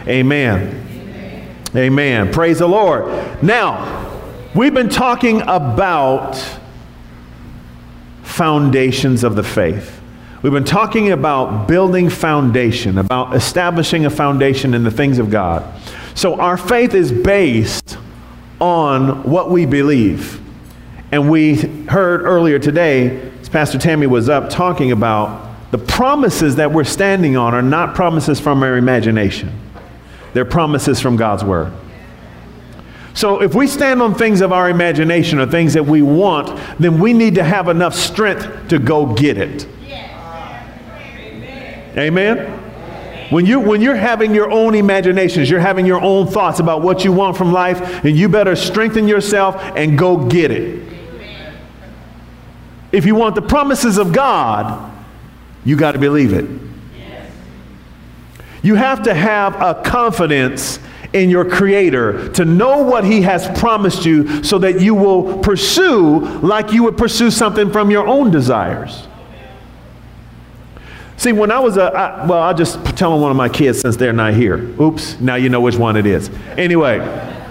Amen. Amen. Praise the Lord. Now, we've been talking about foundations of the faith. We've been talking about building foundation, about establishing a foundation in the things of God. So our faith is based on what we believe. And we heard earlier today, as Pastor Tammy was up talking about, the promises that we're standing on are not promises from our imagination. They're promises from God's word. So if we stand on things of our imagination or things that we want, then we need to have enough strength to go get it. Amen? When you're having your own imaginations, you're having your own thoughts about what you want from life, and you better strengthen yourself and go get it. If you want the promises of God, you got to believe it. You have to have a confidence in your Creator to know what He has promised you so that you will pursue like you would pursue something from your own desires. See, when I was I'll just tell one of my kids since they're not here. Oops, now you know which one it is. Anyway,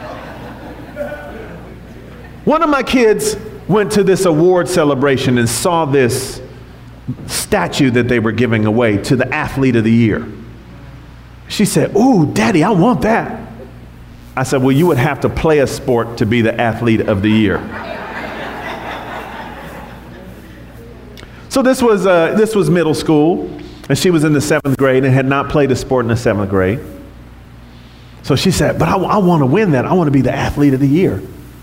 one of my kids went to this award celebration and saw this statue that they were giving away to the athlete of the year. She said, "Ooh, Daddy, I want that." I said, "Well, you would have to play a sport to be the athlete of the year." So this was middle school, and she was in the 7th grade and had not played a sport in the 7th grade. So she said, "But I want to win that. I want to be the athlete of the year."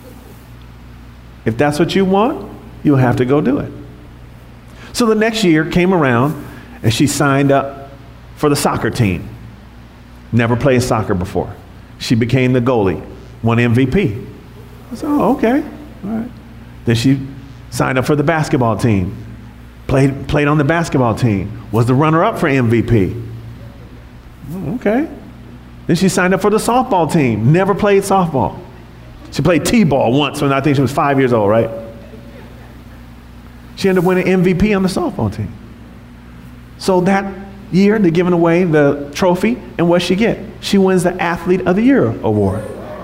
If that's what you want, you'll have to go do it. So the next year came around, and she signed up for the soccer team. Never played soccer before. She became the goalie, won MVP. I said, "Oh, okay, all right." Then she signed up for the basketball team. Played on the basketball team. Was the runner-up for MVP. Oh, okay. Then she signed up for the softball team. Never played softball. She played t-ball once when I think she was 5 years old, right? She ended up winning MVP on the softball team. So that year, they're giving away the trophy, and what she get? She wins the Athlete of the Year award.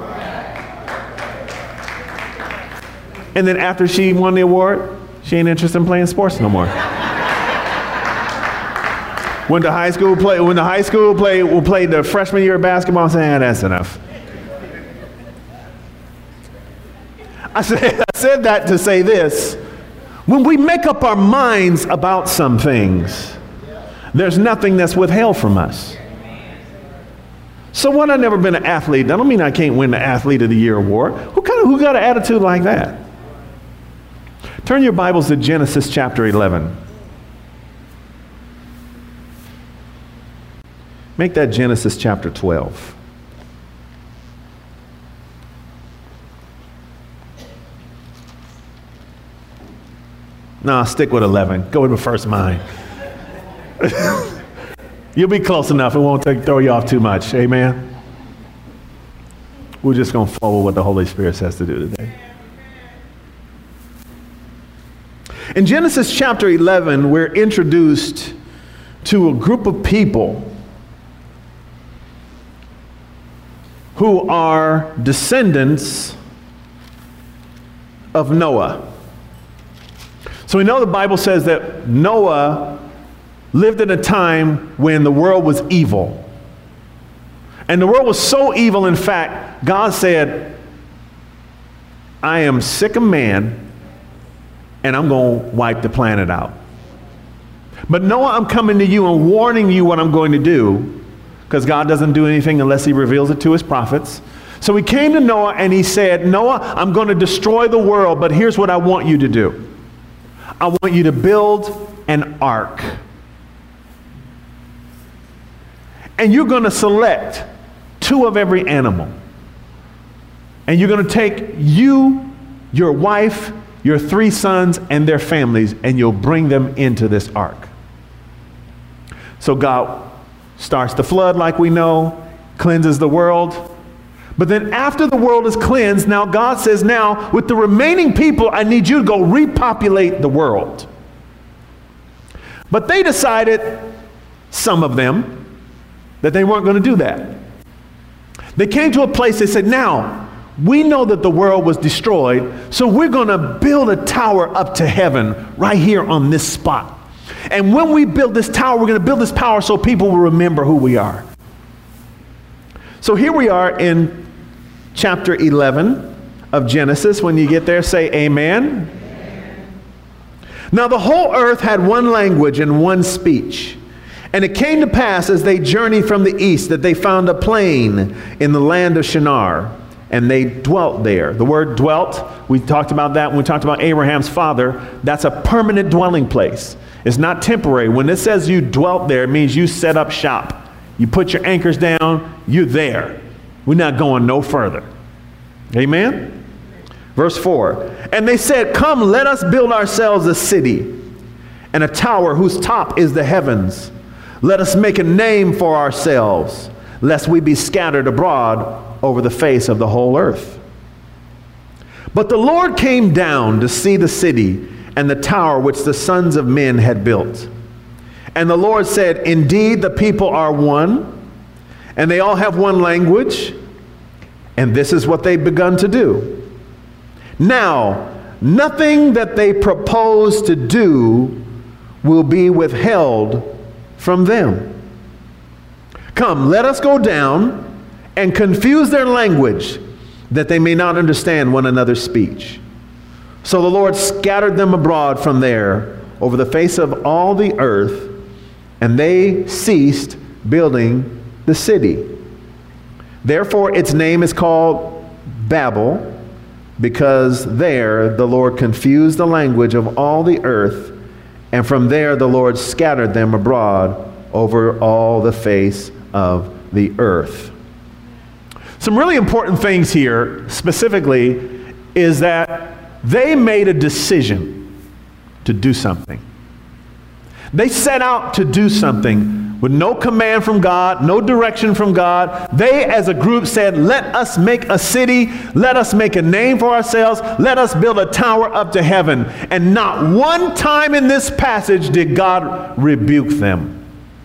And then after she won the award, she ain't interested in playing sports no more. When the high school played the freshman year of basketball, I said, "That's enough." I said that to say this. When we make up our minds about some things, there's nothing that's withheld from us. So what? I've never been an athlete. That don't mean I can't win the Athlete of the Year award. Who got an attitude like that? Turn your Bibles to Genesis chapter 11. Make that Genesis chapter 12. No, stick with 11. Go with the first mind. You'll be close enough. It won't throw you off too much. Amen. We're just going to follow what the Holy Spirit says to do today. In Genesis chapter 11, we're introduced to a group of people who are descendants of Noah. So we know the Bible says that Noah lived in a time when the world was evil. And the world was so evil, in fact, God said, "I am sick of man, and I'm going to wipe the planet out. But Noah, I'm coming to you and warning you what I'm going to do," because God doesn't do anything unless he reveals it to his prophets. So he came to Noah and he said, "Noah, I'm going to destroy the world, but here's what I want you to do. I want you to build an ark. And you're going to select 2 of every animal. And you're going to take you, your wife, your 3 sons, and their families, and you'll bring them into this ark." So God starts the flood like we know, cleanses the world. But then after the world is cleansed, now God says, now with the remaining people, I need you to go repopulate the world. But they decided, some of them, that they weren't going to do that. They came to a place, they said, now, we know that the world was destroyed, so we're going to build a tower up to heaven right here on this spot. And when we build this tower, we're going to build this tower so people will remember who we are. So here we are in chapter 11 of Genesis. When you get there, say amen. Now the whole earth had one language and one speech. And it came to pass as they journeyed from the east that they found a plain in the land of Shinar, and they dwelt there. The word dwelt, we talked about that when we talked about Abraham's father. That's a permanent dwelling place. It's not temporary. When it says you dwelt there, it means you set up shop. You put your anchors down, you're there. We're not going no further. Amen? Verse 4, and they said, come, let us build ourselves a city and a tower whose top is the heavens. Let us make a name for ourselves, lest we be scattered abroad over the face of the whole earth. But the Lord came down to see the city and the tower which the sons of men had built. And the Lord said, indeed, the people are one, and they all have one language, and this is what they've begun to do. Now, nothing that they propose to do will be withheld from them. Come, let us go down and confuse their language, that they may not understand one another's speech. So the Lord scattered them abroad from there over the face of all the earth, and they ceased building the city. Therefore its name is called Babel, because there the Lord confused the language of all the earth, and from there the Lord scattered them abroad over all the face of the earth. Some really important things here, specifically, is that they made a decision to do something. They set out to do something with no command from God, no direction from God. They as a group said, let us make a city, let us make a name for ourselves, let us build a tower up to heaven. And not one time in this passage did God rebuke them.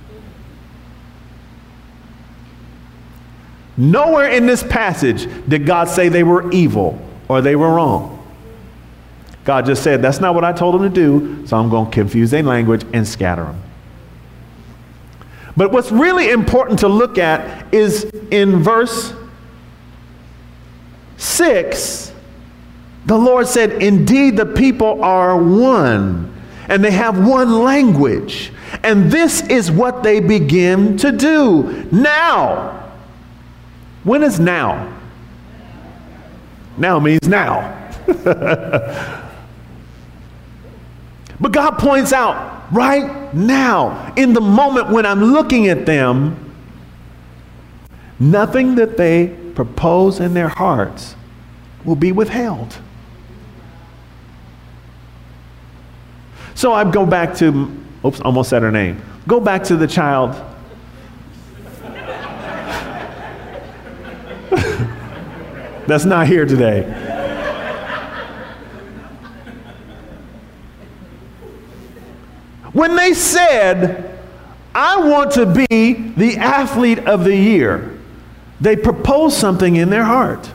Nowhere in this passage did God say they were evil or they were wrong. God just said, that's not what I told them to do, so I'm going to confuse their language and scatter them. But what's really important to look at is in verse 6, the Lord said, indeed the people are one, and they have one language, and this is what they begin to do. Now, when is now? Now means now. But God points out right now, in the moment when I'm looking at them, nothing that they propose in their hearts will be withheld. So I go back to, oops, almost said her name. Go back to the child. That's not here today. When they said, I want to be the athlete of the year, they proposed something in their heart.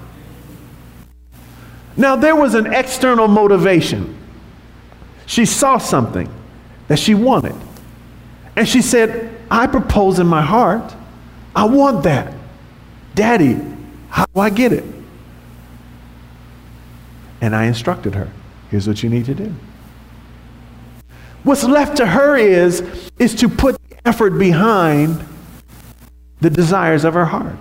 Now, there was an external motivation. She saw something that she wanted. And she said, I propose in my heart, I want that. Daddy, how do I get it? And I instructed her, here's what you need to do. What's left to her is to put the effort behind the desires of her heart.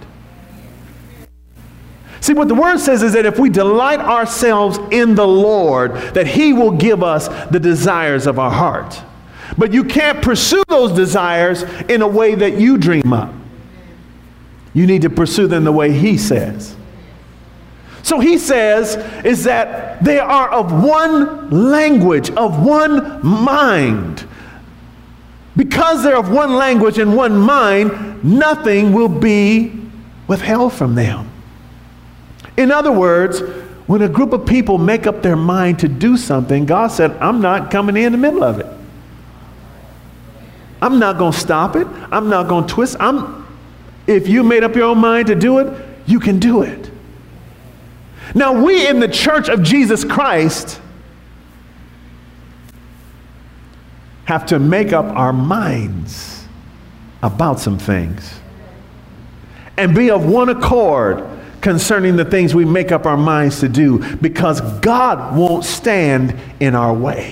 See, what the word says is that if we delight ourselves in the Lord, that he will give us the desires of our heart. But you can't pursue those desires in a way that you dream up. You need to pursue them the way he says. So he says is that they are of one language, of one mind. Because they're of one language and one mind, nothing will be withheld from them. In other words, when a group of people make up their mind to do something, God said, I'm not coming in the middle of it. I'm not going to stop it. I'm not going to twist. If you made up your own mind to do it, You can do it. Now, we in the Church of Jesus Christ have to make up our minds about some things and be of one accord concerning the things we make up our minds to do, because God won't stand in our way.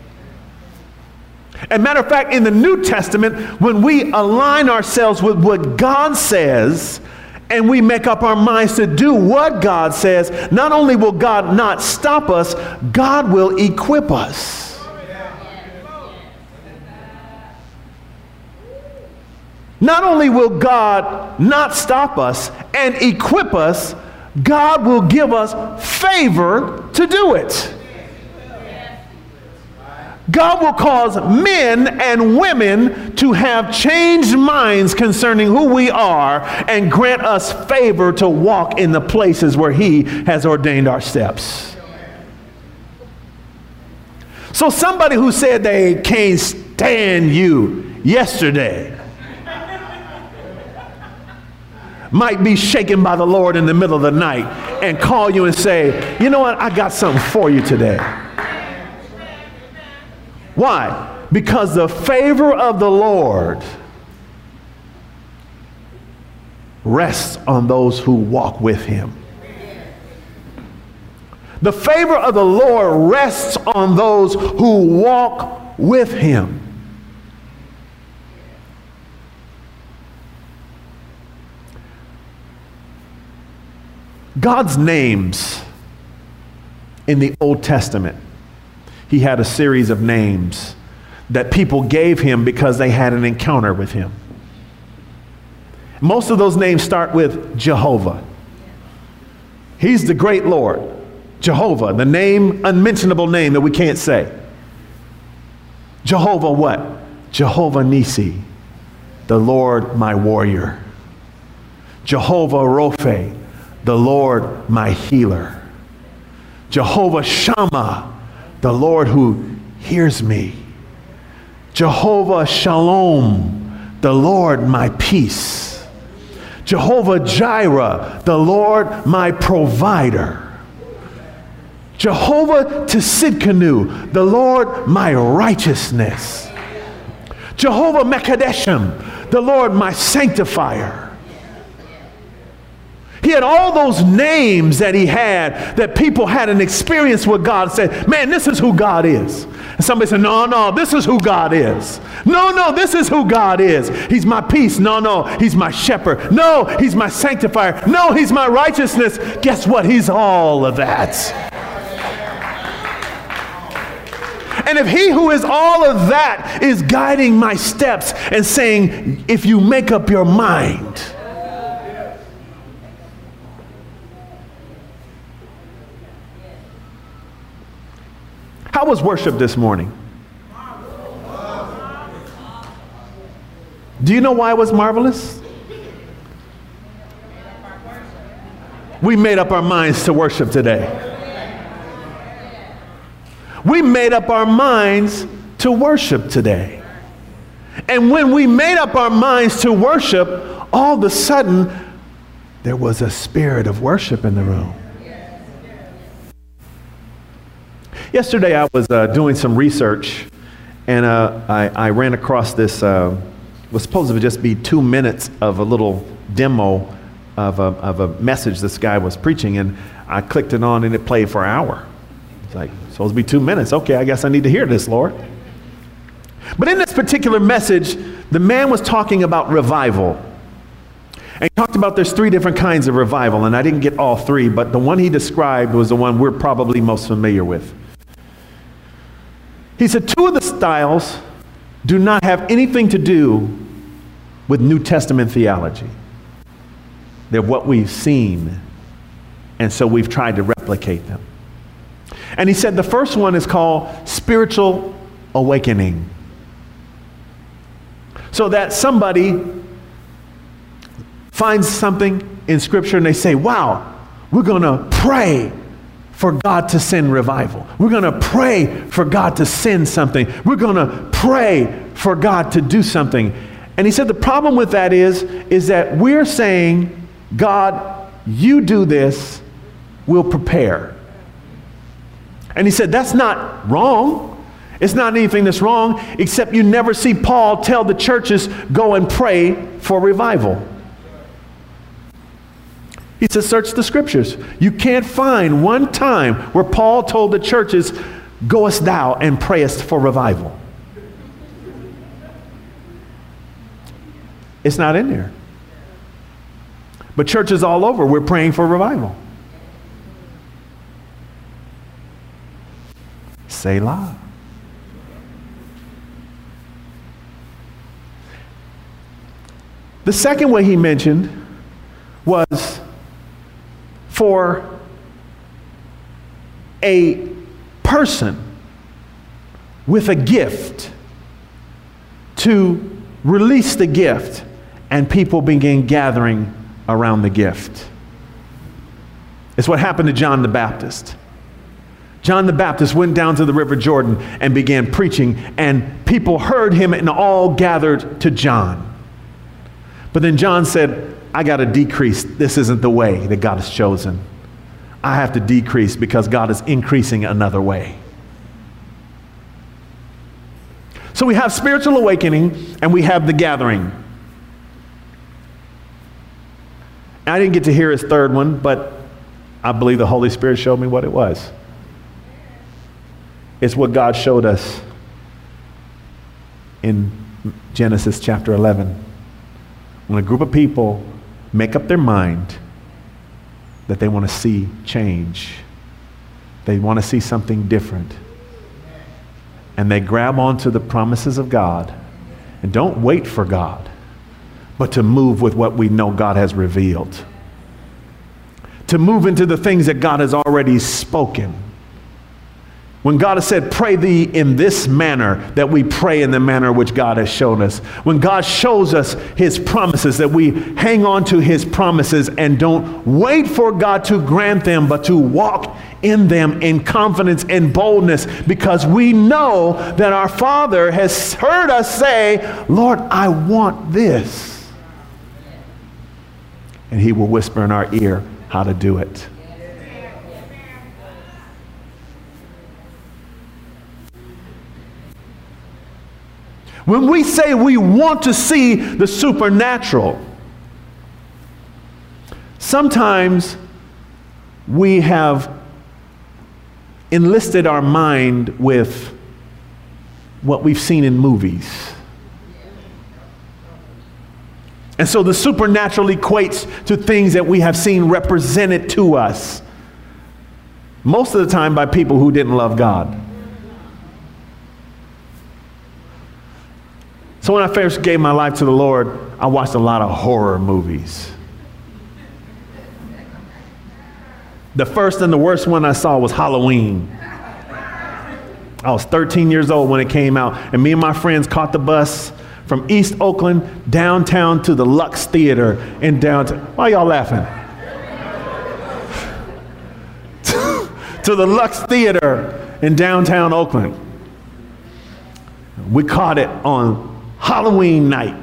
And matter of fact, in the New Testament, when we align ourselves with what God says and we make up our minds to do what God says, not only will God not stop us, God will equip us. Not only will God not stop us and equip us, God will give us favor to do it. God will cause men and women to have changed minds concerning who we are and grant us favor to walk in the places where He has ordained our steps. So somebody who said they can't stand you yesterday might be shaken by the Lord in the middle of the night and call you and say, you know what, I got something for you today. Why? Because the favor of the Lord rests on those who walk with Him. The favor of the Lord rests on those who walk with Him. God's names in the Old Testament, He had a series of names that people gave Him because they had an encounter with Him. Most of those names start with Jehovah. He's the great Lord. Jehovah, the name, unmentionable name that we can't say. Jehovah what? Jehovah Nissi, the Lord my warrior. Jehovah Rophe, the Lord my healer. Jehovah Shammah, the Lord who hears me. Jehovah Shalom, the Lord my peace. Jehovah Jireh, the Lord my provider. Jehovah Tsidkenu, the Lord my righteousness. Jehovah Mekadeshim, the Lord my sanctifier. He had all those names that he had, that people had an experience with God and said, man, this is who God is. And somebody said, no, this is who God is. No, this is who God is. He's my peace. No, He's my shepherd. No, He's my sanctifier. No, He's my righteousness. Guess what? He's all of that. And if He who is all of that is guiding my steps and saying, if you make up your mind, how was worship this morning? Do you know why it was marvelous? We made up our minds to worship today. We made up our minds to worship today. And when we made up our minds to worship, all of a sudden, there was a spirit of worship in the room. Yesterday I was doing some research, and I ran across this, was supposed to just be 2 minutes of a little demo of a message this guy was preaching, and I clicked it on and it played for an hour. It's like, supposed to be 2 minutes. Okay, I guess I need to hear this, Lord. But in this particular message, the man was talking about revival. And he talked about there's 3 different kinds of revival, and I didn't get all 3, but the one he described was the one we're probably most familiar with. He said 2 of the styles do not have anything to do with New Testament theology. They're what we've seen, and so we've tried to replicate them. And he said the first one is called spiritual awakening. So that somebody finds something in Scripture and they say, wow, we're going to pray for God to send revival. We're going to pray for God to send something. We're going to pray for God to do something. And he said the problem with that is that we're saying, God, you do this, we'll prepare. And he said, that's not wrong. It's not anything that's wrong, except you never see Paul tell the churches, go and pray for revival. He says, search the scriptures. You can't find one time where Paul told the churches, goest thou and prayest for revival. It's not in there. But churches all over, we're praying for revival. Selah. The second way he mentioned was for a person with a gift to release the gift and people begin gathering around the gift. It's what happened to John the Baptist. John the Baptist went down to the River Jordan and began preaching, and people heard him and all gathered to John. But then John said, I got to decrease. This isn't the way that God has chosen. I have to decrease because God is increasing another way. So we have spiritual awakening and we have the gathering. I didn't get to hear his third one, but I believe the Holy Spirit showed me what it was. It's what God showed us in Genesis chapter 11. When a group of people make up their mind that they want to see change, they want to see something different, and they grab onto the promises of God and don't wait for God, but to move with what we know God has revealed, to move into the things that God has already spoken. When God has said, pray thee in this manner, that we pray in the manner which God has shown us. When God shows us his promises, that we hang on to his promises and don't wait for God to grant them, but to walk in them in confidence and boldness, because we know that our Father has heard us say, Lord, I want this. And he will whisper in our ear how to do it. When we say we want to see the supernatural, sometimes we have enlisted our mind with what we've seen in movies. And so the supernatural equates to things that we have seen represented to us, most of the time by people who didn't love God. So when I first gave my life to the Lord, I watched a lot of horror movies. The first and the worst one I saw was Halloween. I was 13 years old when it came out, and me and my friends caught the bus from East Oakland downtown to the Lux Theater in downtown. Why y'all laughing? To the Lux Theater in downtown Oakland. We caught it on Halloween night.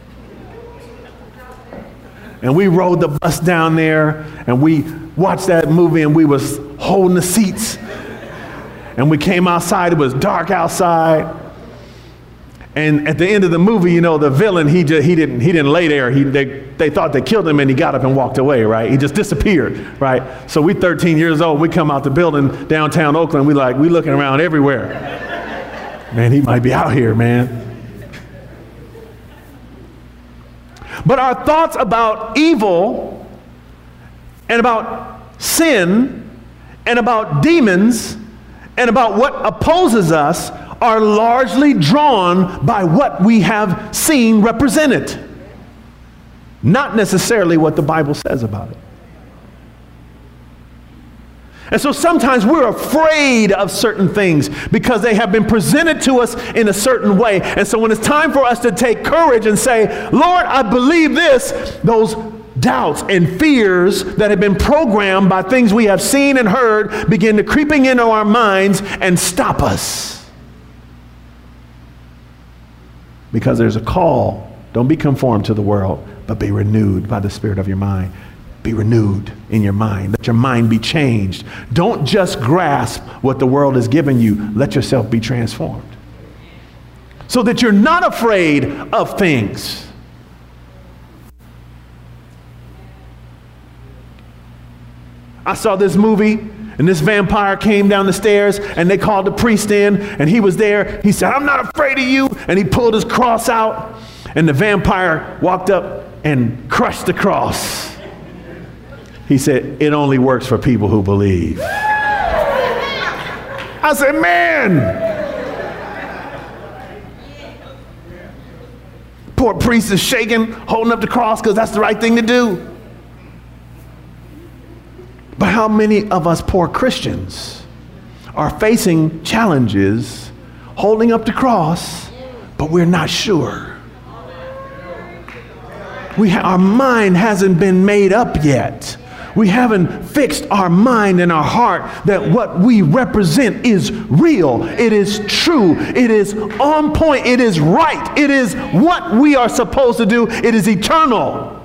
And we rode the bus down there and we watched that movie, and we was holding the seats. And we came outside, it was dark outside. And at the end of the movie, you know, the villain, he didn't lay there. They thought they killed him and he got up and walked away, right? He just disappeared, right? So we 13 years old, we come out the building downtown Oakland, we looking around everywhere. Man, he might be out here, man. But our thoughts about evil and about sin and about demons and about what opposes us are largely drawn by what we have seen represented, not necessarily what the Bible says about it. And so sometimes we're afraid of certain things because they have been presented to us in a certain way. And so when it's time for us to take courage and say, Lord, I believe this, those doubts and fears that have been programmed by things we have seen and heard begin to creeping into our minds and stop us. Because there's a call. Don't be conformed to the world, but be renewed by the spirit of your mind. be renewed in your mind. Let your mind be changed. Don't just grasp what the world has given you. Let yourself be transformed. So that you're not afraid of things. I saw this movie, and this vampire came down the stairs, and they called the priest in, and he was there. He said, I'm not afraid of you. And he pulled his cross out, and the vampire walked up and crushed the cross. He said, it only works for people who believe. I said, man. Poor priest is shaking, holding up the cross because that's the right thing to do. But how many of us poor Christians are facing challenges, holding up the cross, but we're not sure? Our mind hasn't been made up yet. We haven't fixed our mind and our heart that what we represent is real. It is true. It is on point. It is right. It is what we are supposed to do. It is eternal.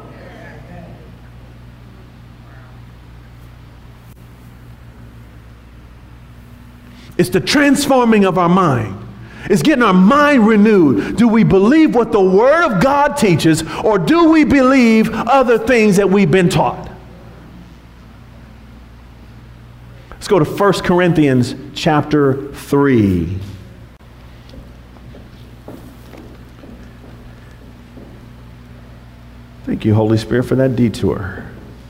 It's the transforming of our mind. It's getting our mind renewed. Do we believe what the Word of God teaches, or do we believe other things that we've been taught? Let's go to 1 Corinthians chapter 3. Thank you, Holy Spirit, for that detour.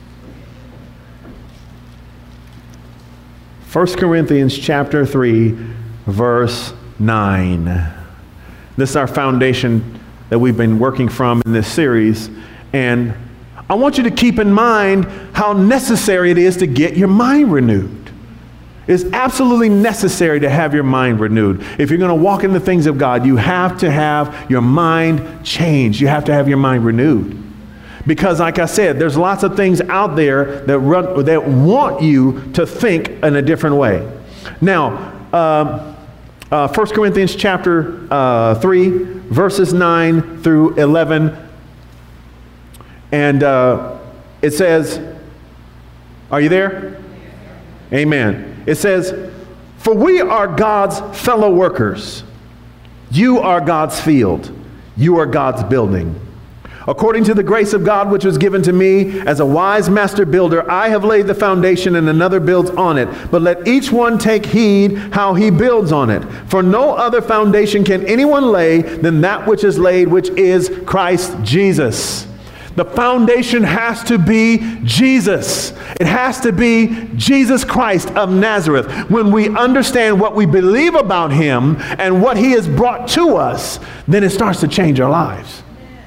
1 Corinthians chapter 3, verse 9. This is our foundation that we've been working from in this series. And I want you to keep in mind how necessary it is to get your mind renewed. It's absolutely necessary to have your mind renewed. If you're going to walk in the things of God, you have to have your mind changed. You have to have your mind renewed. Because like I said, there's lots of things out there that want you to think in a different way. Now, 1 Corinthians chapter 3, verses 9 through 11. And it says, are you there? Amen. It says, for we are God's fellow workers. You are God's field. You are God's building. According to the grace of God which was given to me as a wise master builder, I have laid the foundation and another builds on it. But let each one take heed how he builds on it. For no other foundation can anyone lay than that which is laid, which is Christ Jesus. The foundation has to be Jesus. It has to be Jesus Christ of Nazareth. When we understand what we believe about him and what he has brought to us, then it starts to change our lives.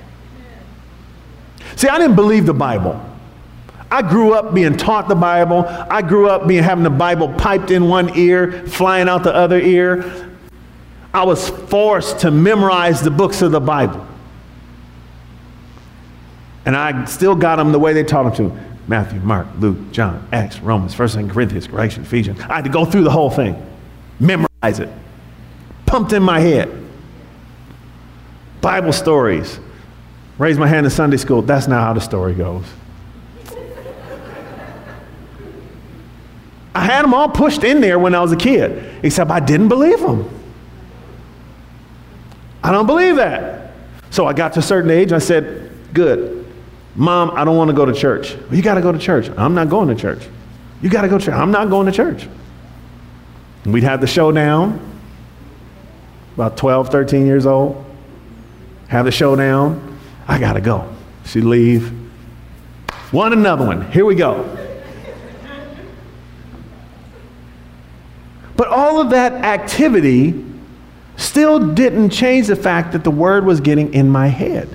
See, I didn't believe the Bible. I grew up being taught the Bible. I grew up having the Bible piped in one ear, flying out the other ear. I was forced to memorize the books of the Bible. And I still got them the way they taught them to. Matthew, Mark, Luke, John, Acts, Romans, 1 Corinthians, Galatians, Ephesians. I had to go through the whole thing. Memorize it. Pumped in my head. Bible stories. Raise my hand in Sunday school. That's not how the story goes. I had them all pushed in there when I was a kid, except I didn't believe them. I don't believe that. So I got to a certain age, and I said, good. Mom, I don't want to go to church. Well, you got to go to church. I'm not going to church. You got to go to church. I'm not going to church. And we'd have the showdown, about 12, 13 years old. Have the showdown. I got to go. She'd leave. Want another one. Here we go. But all of that activity still didn't change the fact that the word was getting in my head.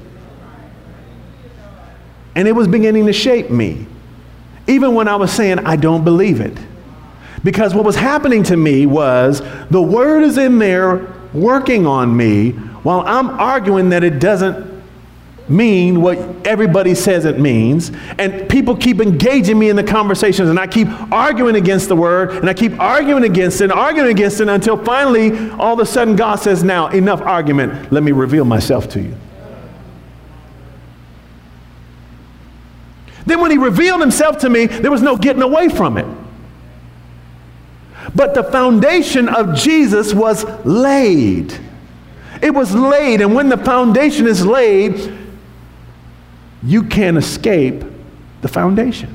And it was beginning to shape me. Even when I was saying, I don't believe it. Because what was happening to me was the word is in there working on me while I'm arguing that it doesn't mean what everybody says it means. And people keep engaging me in the conversations, and I keep arguing against the word, and I keep arguing against it until finally, all of a sudden, God says, now, enough argument. Let me reveal myself to you. Then when he revealed himself to me, there was no getting away from it. But the foundation of Jesus was laid. It was laid, and when the foundation is laid, you can't escape the foundation.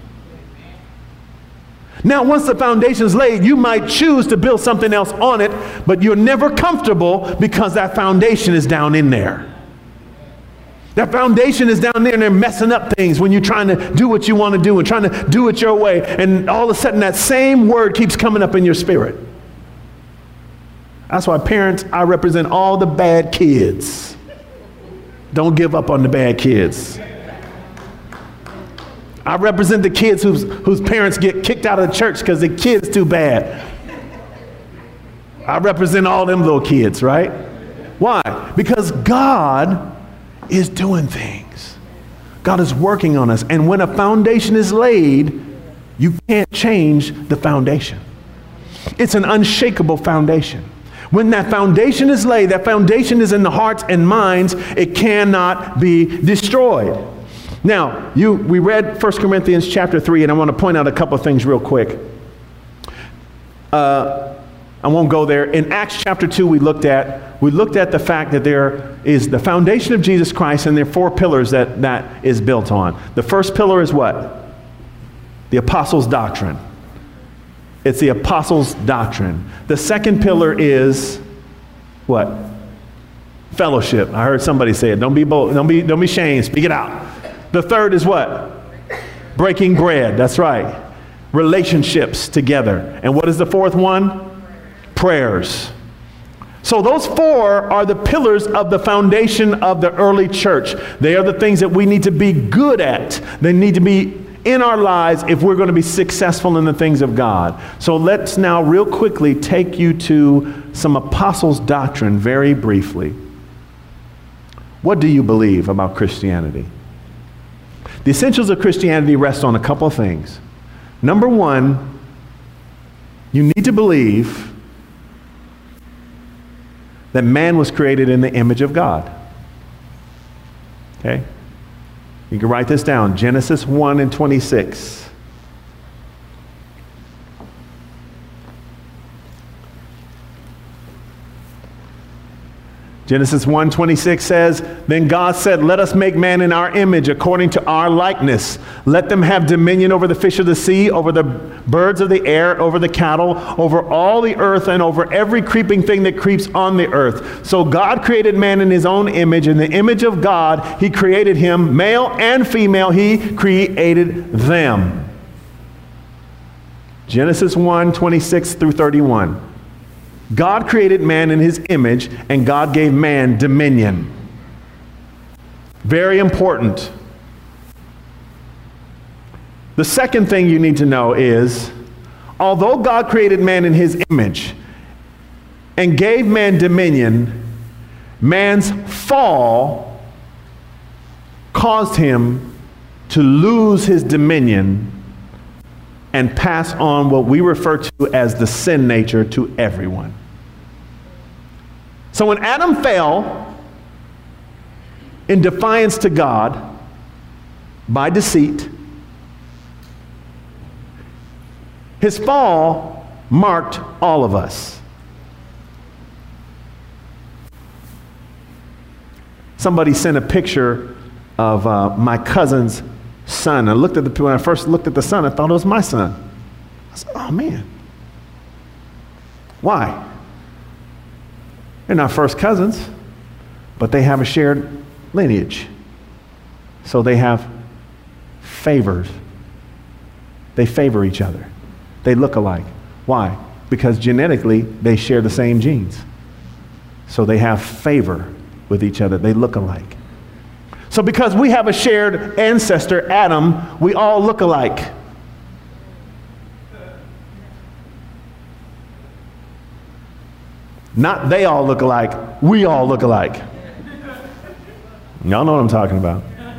Now, once the foundation is laid, you might choose to build something else on it, but you're never comfortable because that foundation is down in there. That foundation is down there and they're messing up things when you're trying to do what you want to do and trying to do it your way. And all of a sudden that same word keeps coming up in your spirit. That's why parents, I represent all the bad kids. Don't give up on the bad kids. I represent the kids whose parents get kicked out of the church because the kid's too bad. I represent all them little kids, right? Why? Because God is doing things. God is working on us. And when a foundation is laid, you can't change the foundation. It's an unshakable foundation. When that foundation is laid, that foundation is in the hearts and minds, it cannot be destroyed. Now, we read 1 Corinthians chapter 3, and I want to point out a couple of things real quick. I won't go there. In Acts chapter 2, we looked at the fact that there is the foundation of Jesus Christ, and there are 4 pillars that is built on. The first pillar is what? The apostles' doctrine. It's the apostles' doctrine. The second pillar is what? Fellowship. I heard somebody say it. Don't be bold. Don't be ashamed. Speak it out. The third is what? Breaking bread. That's right. Relationships together. And what is the fourth one? Prayers. So those 4 are the pillars of the foundation of the early church. They are the things that we need to be good at. They need to be in our lives if we're going to be successful in the things of God. So let's now real quickly take you to some apostles' doctrine very briefly. What do you believe about Christianity? The essentials of Christianity rest on a couple of things. Number 1, you need to believe that man was created in the image of God. Okay? You can write this down. Genesis 1:26. Genesis 1:26 says, "Then God said, let us make man in our image according to our likeness. Let them have dominion over the fish of the sea, over the birds of the air, over the cattle, over all the earth, and over every creeping thing that creeps on the earth." So God created man in his own image. In the image of God, he created him. Male and female, he created them. Genesis 1:26 through 31. God created man in his image, and God gave man dominion. Very important. The second thing you need to know is, although God created man in his image and gave man dominion, man's fall caused him to lose his dominion and pass on what we refer to as the sin nature to everyone. So when Adam fell in defiance to God by deceit, his fall marked all of us. Somebody sent a picture of my cousin's son. When I first looked at the son, I thought it was my son. I said, oh man. Why? They're not first cousins, but they have a shared lineage. So they have favors. They favor each other. They look alike. Why? Because genetically, they share the same genes. So they have favor with each other. They look alike. So because we have a shared ancestor, Adam, we all look alike. Not they all look alike, we all look alike. Y'all know what I'm talking about.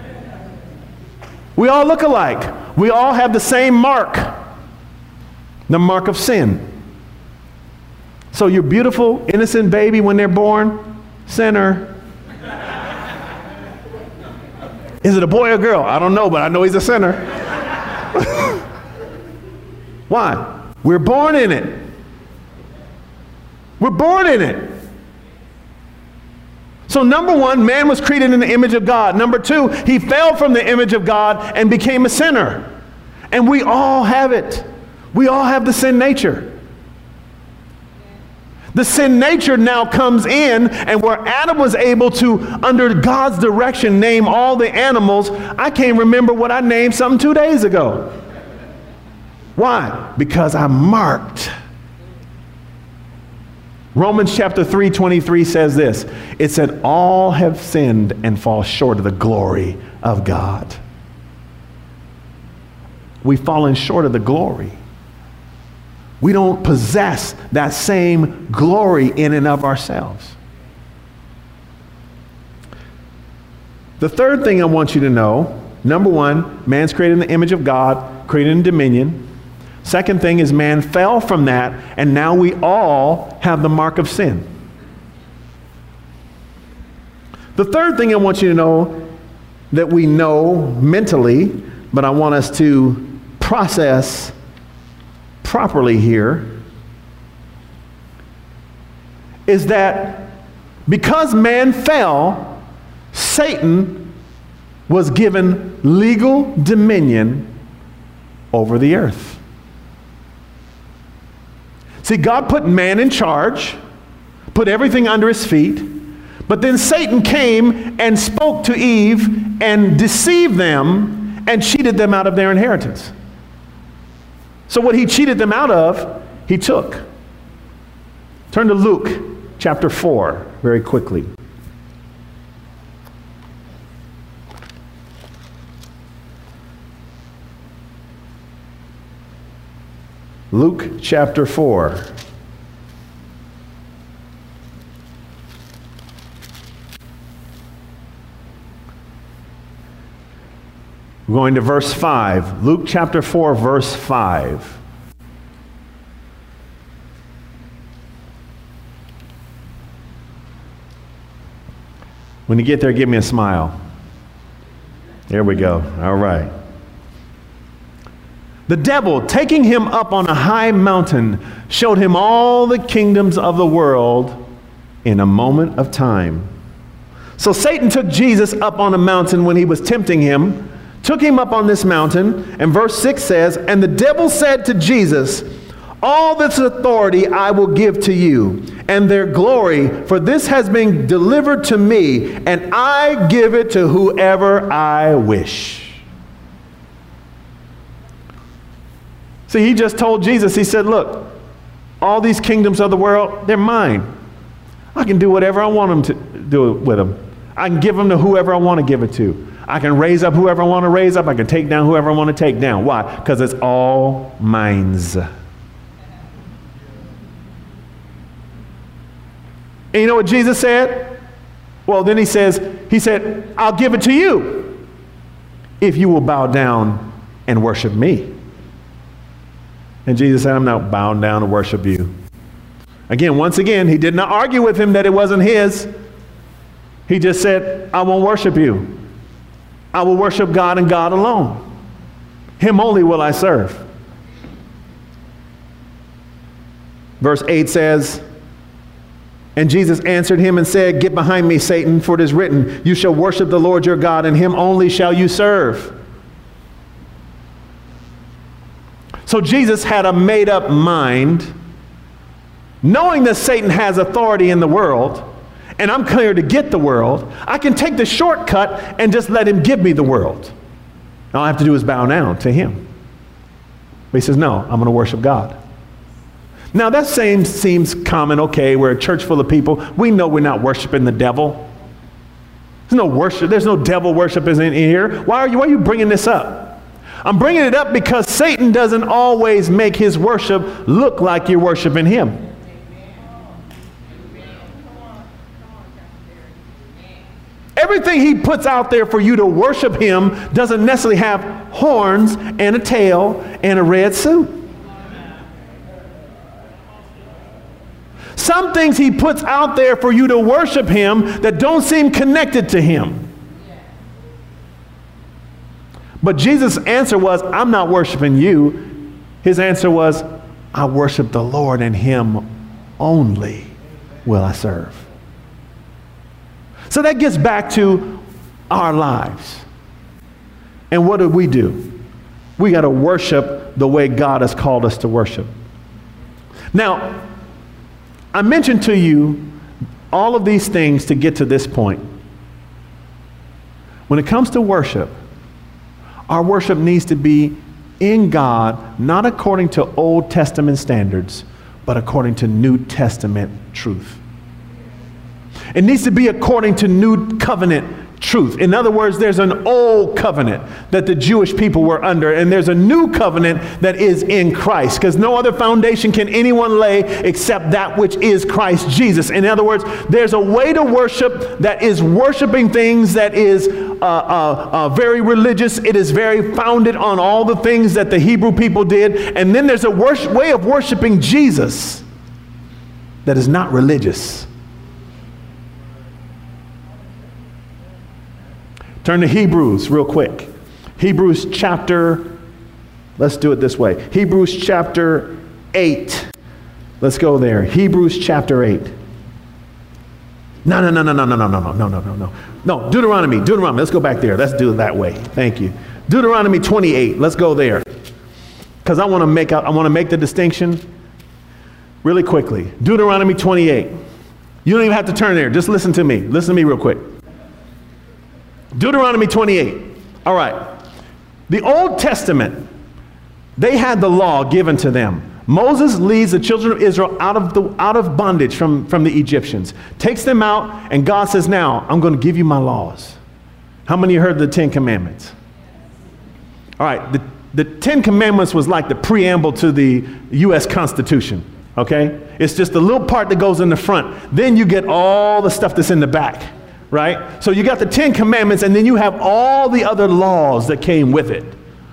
We all look alike. We all have the same mark, the mark of sin. So your beautiful, innocent baby when they're born, sinner. Is it a boy or girl? I don't know, but I know he's a sinner. Why? We're born in it. We're born in it. So number one, man was created in the image of God. Number two, he fell from the image of God and became a sinner. And we all have it. We all have the sin nature. The sin nature now comes in, and where Adam was able to, under God's direction, name all the animals, I can't remember what I named something 2 days ago. Why? Because I'm marked. Romans chapter 3:23 says this. It said, all have sinned and fall short of the glory of God. We've fallen short of the glory. We don't possess that same glory in and of ourselves. The third thing I want you to know, number one, man's created in the image of God, created in dominion. Second thing is man fell from that, and now we all have the mark of sin. The third thing I want you to know that we know mentally, but I want us to process properly here, is that because man fell, Satan was given legal dominion over the earth. See, God put man in charge, put everything under his feet, but then Satan came and spoke to Eve and deceived them and cheated them out of their inheritance. So what he cheated them out of, he took. Turn to Luke chapter 4 very quickly. Luke chapter 4. We're going to verse 5. Luke chapter 4, verse 5. When you get there, give me a smile. There we go. All right. The devil, taking him up on a high mountain, showed him all the kingdoms of the world in a moment of time. So Satan took Jesus up on a mountain when he was tempting him, took him up on this mountain, and verse 6 says, and the devil said to Jesus, all this authority I will give to you, and their glory, for this has been delivered to me, and I give it to whoever I wish. See, he just told Jesus, he said, look, all these kingdoms of the world, they're mine. I can do whatever I want them to do with them. I can give them to whoever I want to give it to. I can raise up whoever I want to raise up. I can take down whoever I want to take down. Why? Because it's all mine's. And you know what Jesus said? Well, then he said, I'll give it to you if you will bow down and worship me. And Jesus said, I'm not bowing down to worship you. Once again, he did not argue with him that it wasn't his. He just said, I won't worship you. I will worship God and God alone. Him only will I serve. Verse 8 says, and Jesus answered him and said, get behind me, Satan, for it is written, you shall worship the Lord your God, and him only shall you serve. So Jesus had a made-up mind, knowing that Satan has authority in the world, and I'm here to get the world. I can take the shortcut and just let him give me the world. All I have to do is bow down to him. But he says, no, I'm going to worship God. Now that seems common. Okay, we're a church full of people. We know we're not worshiping the devil. There's no worship. There's no devil worship in here. Why are you bringing this up? I'm bringing it up because Satan doesn't always make his worship look like you're worshiping him. Everything he puts out there for you to worship him doesn't necessarily have horns and a tail and a red suit. Some things he puts out there for you to worship him that don't seem connected to him. But Jesus' answer was, I'm not worshiping you. His answer was, I worship the Lord, and him only will I serve. So that gets back to our lives. And what do? We got to worship the way God has called us to worship. Now, I mentioned to you all of these things to get to this point. When it comes to worship, our worship needs to be in God, not according to Old Testament standards, but according to New Testament truth. It needs to be according to New Covenant truth. In other words, there's an old covenant that the Jewish people were under, and there's a new covenant that is in Christ, because no other foundation can anyone lay except that which is Christ Jesus. In other words, there's a way to worship that is worshiping things that is very religious. It is very founded on all the things that the Hebrew people did. And then there's a way of worshiping Jesus that is not religious. Turn to Hebrews real quick. Hebrews chapter, let's do it this way. Hebrews chapter 8. Let's go there. Hebrews chapter 8. No. No, Deuteronomy. Let's go back there. Let's do it that way. Thank you. Deuteronomy 28. Let's go there. Because I want to make the distinction really quickly. Deuteronomy 28. You don't even have to turn there. Just listen to me. Listen to me real quick. Deuteronomy 28. All right. The Old Testament, they had the law given to them. Moses leads the children of Israel out of bondage from the Egyptians, takes them out, and God says, now, I'm going to give you my laws. How many heard the 10 Commandments? All right. The 10 Commandments was like the preamble to the U.S. Constitution. Okay? It's just the little part that goes in the front. Then you get all the stuff that's in the back. Right? So you got the 10 Commandments, and then you have all the other laws that came with it.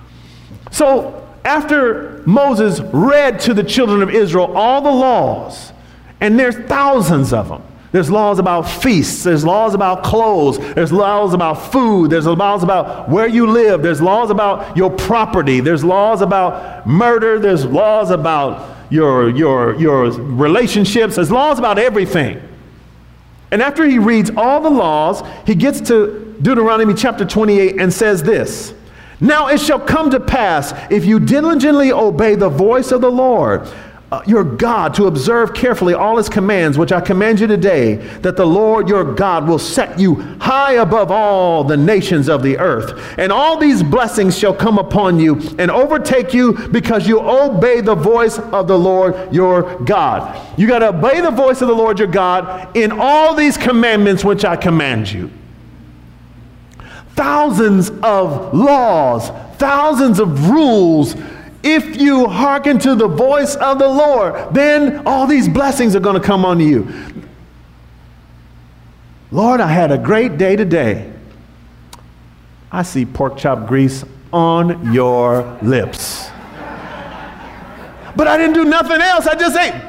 So after Moses read to the children of Israel all the laws, and there's thousands of them. There's laws about feasts. There's laws about clothes. There's laws about food. There's laws about where you live. There's laws about your property. There's laws about murder. There's laws about your relationships. There's laws about everything. And after he reads all the laws, he gets to Deuteronomy chapter 28 and says this. Now it shall come to pass, if you diligently obey the voice of the Lord, your God, to observe carefully all his commands, which I command you today, that the Lord your God will set you high above all the nations of the earth. And all these blessings shall come upon you and overtake you because you obey the voice of the Lord your God. You got to obey the voice of the Lord your God in all these commandments which I command you. Thousands of laws, thousands of rules. If you hearken to the voice of the Lord, then all these blessings are going to come on you. Lord, I had a great day today. I see pork chop grease on your lips. But I didn't do nothing else. I just ate.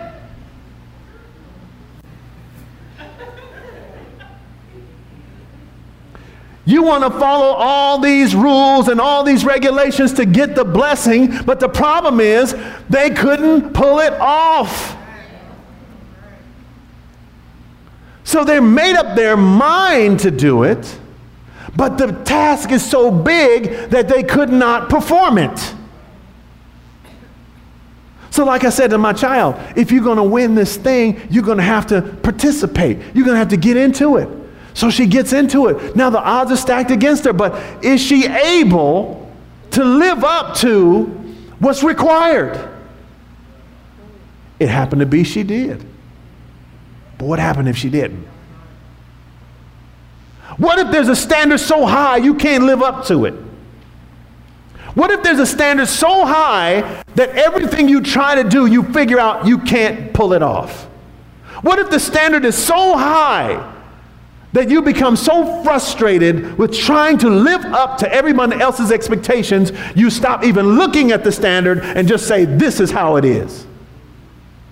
You want to follow all these rules and all these regulations to get the blessing, but the problem is they couldn't pull it off. So they made up their mind to do it, but the task is so big that they could not perform it. So like I said to my child, if you're going to win this thing, you're going to have to participate. You're going to have to get into it. So she gets into it. Now the odds are stacked against her, but is she able to live up to what's required? It happened to be she did. But what happened if she didn't? What if there's a standard so high you can't live up to it? What if there's a standard so high that everything you try to do, you figure out you can't pull it off? What if the standard is so high that you become so frustrated with trying to live up to everyone else's expectations, you stop even looking at the standard and just say, this is how it is?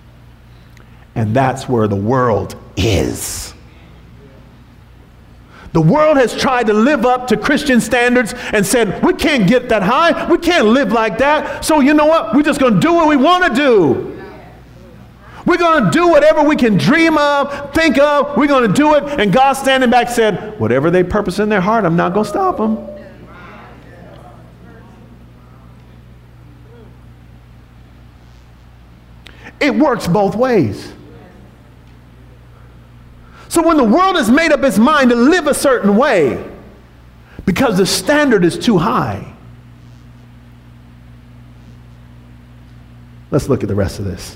And that's where the world is. The world has tried to live up to Christian standards and said, we can't get that high. We can't live like that. So you know what? We're just going to do what we want to do. We're going to do whatever we can dream of, think of. We're going to do it. And God standing back said, whatever they purpose in their heart, I'm not going to stop them. It works both ways. So when the world has made up its mind to live a certain way because the standard is too high, let's look at the rest of this.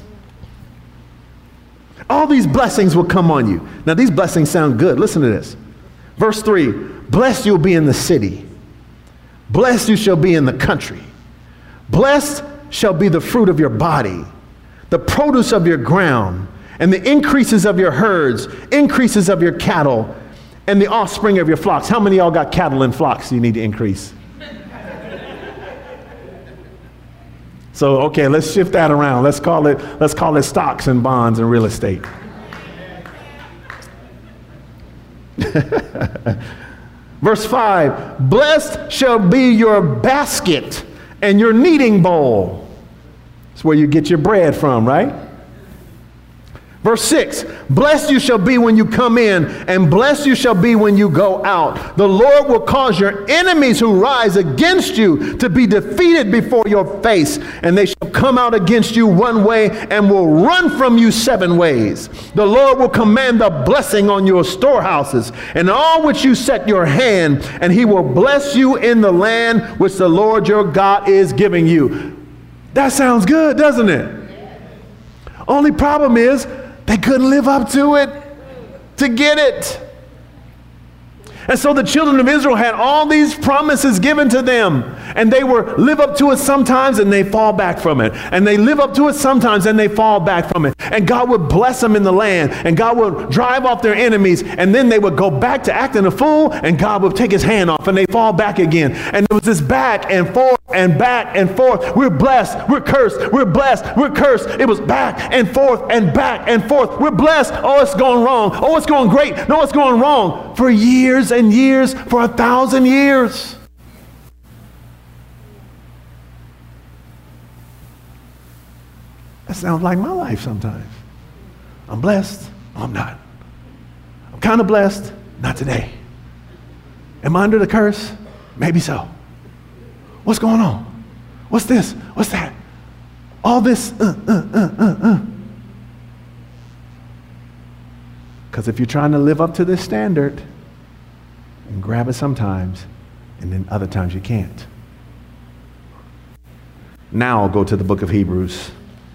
All these blessings will come on you. Now these blessings sound good. Listen to this. Verse 3, blessed you'll be in the city. Blessed you shall be in the country. Blessed shall be the fruit of your body, the produce of your ground, and the increases of your herds, increases of your cattle, and the offspring of your flocks. How many of y'all got cattle and flocks you need to increase? So, okay, let's shift that around. Let's call it stocks and bonds and real estate. Verse 5, blessed shall be your basket and your kneading bowl. That's where you get your bread from, right? Verse 6, blessed you shall be when you come in, and blessed you shall be when you go out. The Lord will cause your enemies who rise against you to be defeated before your face, and they shall come out against you one way and will run from you 7 ways. The Lord will command the blessing on your storehouses and all which you set your hand, and he will bless you in the land which the Lord your God is giving you. That sounds good, doesn't it? Only problem is, they couldn't live up to it to get it. And so the children of Israel had all these promises given to them, and they live up to it sometimes and they fall back from it. And they live up to it sometimes and they fall back from it. And God would bless them in the land, and God would drive off their enemies, and then they would go back to acting a fool, and God would take his hand off and they fall back again. And it was this back and forth and back and forth. We're blessed, we're cursed, we're blessed, we're cursed. It was back and forth and back and forth. We're blessed. Oh, it's going wrong. Oh, it's going great. No, it's going wrong. For years and years, for 1,000 years. That sounds like my life sometimes. I'm blessed. Oh, I'm not. I'm kind of blessed. Not today. Am I under the curse? Maybe so. What's going on? What's this? What's that? All this. Because if you're trying to live up to this standard, you can grab it sometimes, and then other times you can't. Now I'll go to the book of Hebrews.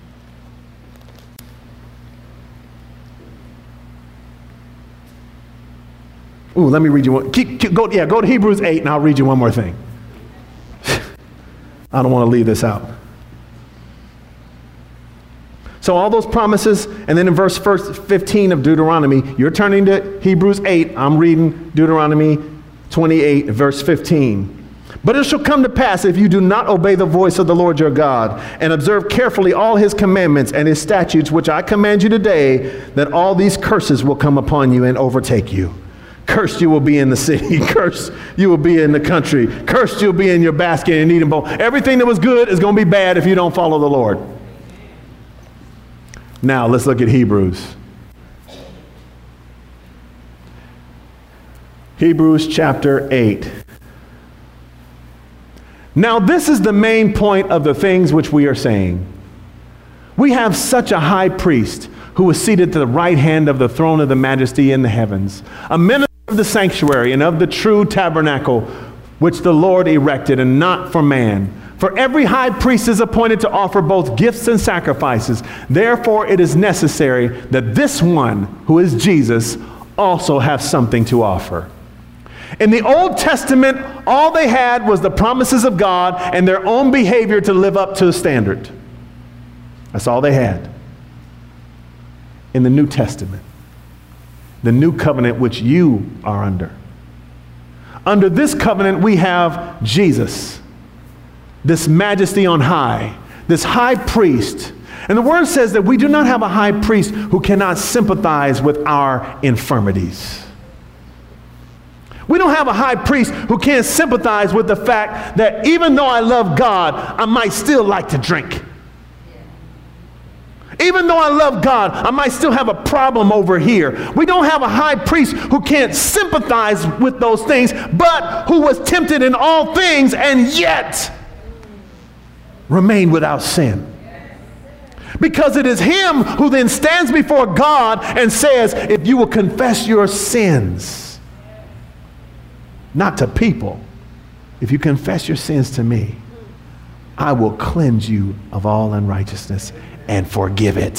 Ooh, let me read you one. Go to Hebrews 8, and I'll read you one more thing. I don't want to leave this out. So all those promises, and then in verse 15 of Deuteronomy, you're turning to Hebrews 8. I'm reading Deuteronomy 28, verse 15. But it shall come to pass, if you do not obey the voice of the Lord your God, and observe carefully all his commandments and his statutes, which I command you today, that all these curses will come upon you and overtake you. Cursed you will be in the city. Cursed you will be in the country. Cursed you'll be in your basket and eating bowl. Everything that was good is going to be bad if you don't follow the Lord. Now let's look at Hebrews. Hebrews chapter 8. Now this is the main point of the things which we are saying. We have such a high priest who is seated to the right hand of the throne of the majesty in the heavens, a minister of the sanctuary and of the true tabernacle, which the Lord erected, and not for man. For every high priest is appointed to offer both gifts and sacrifices. Therefore it is necessary that this one, who is Jesus, also have something to offer. In the Old Testament, all they had was the promises of God and their own behavior to live up to a standard. That's all they had. In the New Testament, the new covenant which you are under this covenant, we have Jesus, this majesty on high, this high priest. And the word says that we do not have a high priest who cannot sympathize with our infirmities. We don't have a high priest who can't sympathize with the fact that even though I love God, I might still like to drink. Even though I love God, I might still have a problem over here. We don't have a high priest who can't sympathize with those things, but who was tempted in all things and yet remained without sin. Because it is him who then stands before God and says, if you will confess your sins, not to people, if you confess your sins to me, I will cleanse you of all unrighteousness and forgive it.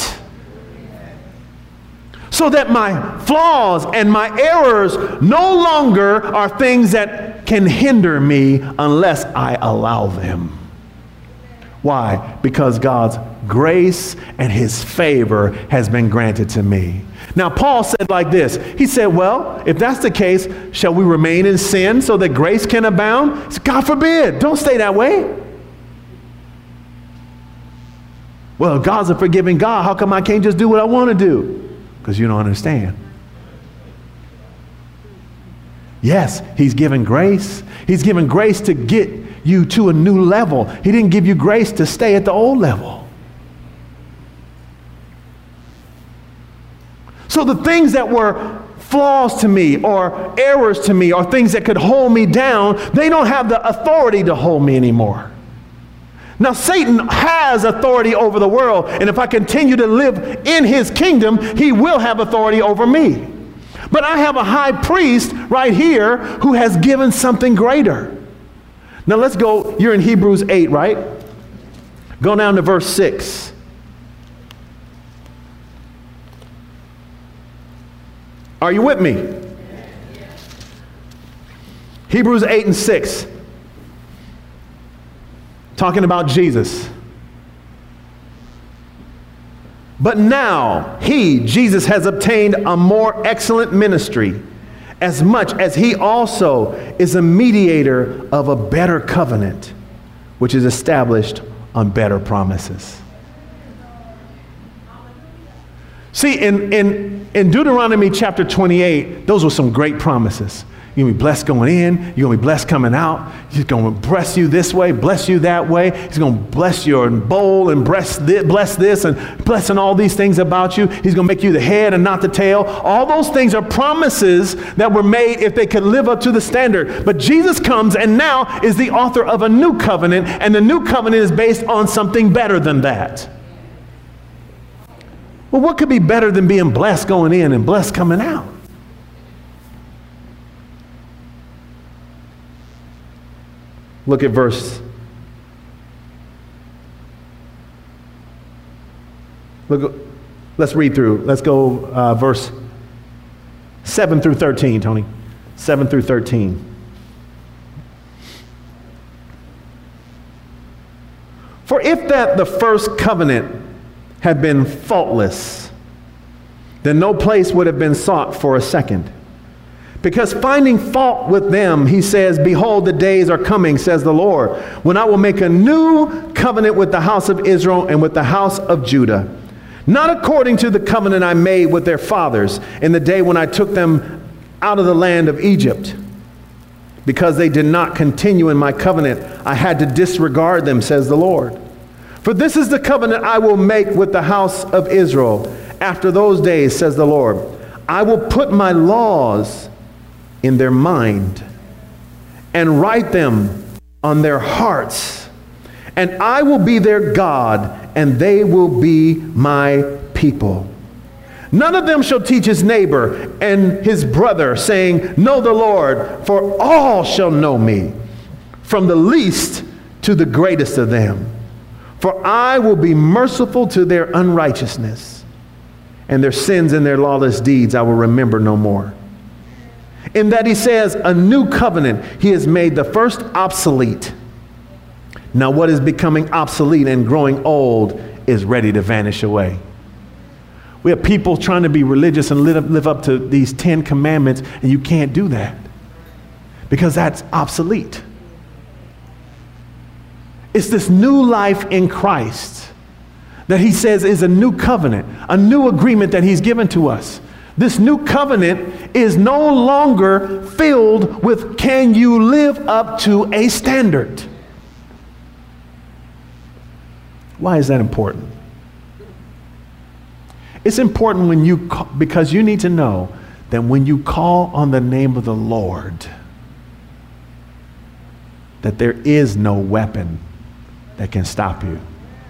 So that my flaws and my errors no longer are things that can hinder me unless I allow them. Why? Because God's grace and his favor has been granted to me. Now, Paul said like this. He said, well, if that's the case, shall we remain in sin so that grace can abound? God forbid. Don't stay that way. Well, God's a forgiving God. How come I can't just do what I want to do? Because you don't understand. Yes, he's given grace. He's given grace to get you to a new level. He didn't give you grace to stay at the old level. So the things that were flaws to me or errors to me or things that could hold me down, they don't have the authority to hold me anymore. Now, Satan has authority over the world, and if I continue to live in his kingdom, he will have authority over me. But I have a high priest right here who has given something greater. Now let's go, you're in Hebrews 8, right? Go down to verse 6. Are you with me? Hebrews 8 and 6. Talking about Jesus. But now he, Jesus, has obtained a more excellent ministry, as much as he also is a mediator of a better covenant, which is established on better promises. See, in Deuteronomy chapter 28, those were some great promises. You're going to be blessed going in. You're going to be blessed coming out. He's going to bless you this way, bless you that way. He's going to bless your bowl and bless this and blessing all these things about you. He's going to make you the head and not the tail. All those things are promises that were made if they could live up to the standard. But Jesus comes and now is the author of a new covenant, and the new covenant is based on something better than that. Well, what could be better than being blessed going in and blessed coming out? Look at let's read through. Let's go verse 7 through 13, Tony. 7 through 13. For if that the first covenant had been faultless, then no place would have been sought for a second. Because finding fault with them, he says, behold, the days are coming, says the Lord, when I will make a new covenant with the house of Israel and with the house of Judah, not according to the covenant I made with their fathers in the day when I took them out of the land of Egypt. Because they did not continue in my covenant, I had to disregard them, says the Lord. For this is the covenant I will make with the house of Israel after those days, says the Lord. I will put my laws in their mind and write them on their hearts, and I will be their God, and they will be my people. None of them shall teach his neighbor and his brother, saying, know the Lord, for all shall know me, from the least to the greatest of them. For I will be merciful to their unrighteousness, and their sins and their lawless deeds I will remember no more. In that he says, a new covenant, he has made the first obsolete. Now what is becoming obsolete and growing old is ready to vanish away. We have people trying to be religious and live up to these 10 commandments, and you can't do that because that's obsolete. It's this new life in Christ that he says is a new covenant, a new agreement that he's given to us. This new covenant is no longer filled with, can you live up to a standard? Why is that important? It's important when you because you need to know that when you call on the name of the Lord, that there is no weapon that can stop you.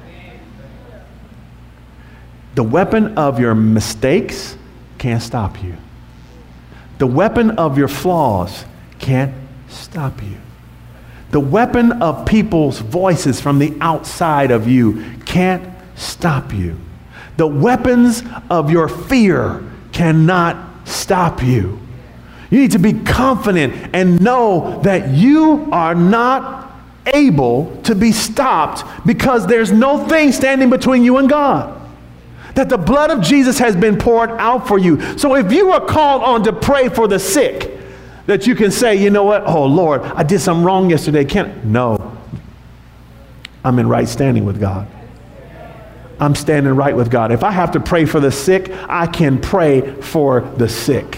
The weapon of your mistakes can't stop you. The weapon of your flaws can't stop you. The weapon of people's voices from the outside of you can't stop you. The weapons of your fear cannot stop you. You need to be confident and know that you are not able to be stopped because there's no thing standing between you and God. That the blood of Jesus has been poured out for you. So if you are called on to pray for the sick, that you can say, you know what? Oh Lord, I did something wrong yesterday. No. I'm in right standing with God. I'm standing right with God. If I have to pray for the sick, I can pray for the sick.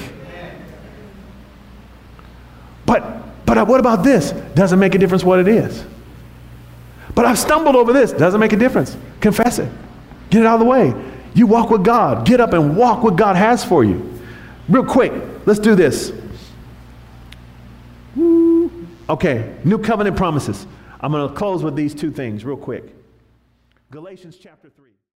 But what about this? Doesn't make a difference what it is. But I've stumbled over this. Doesn't make a difference. Confess it. Get it out of the way. You walk with God. Get up and walk what God has for you. Real quick, let's do this. Okay, new covenant promises. I'm going to close with these two things real quick. Galatians chapter 3.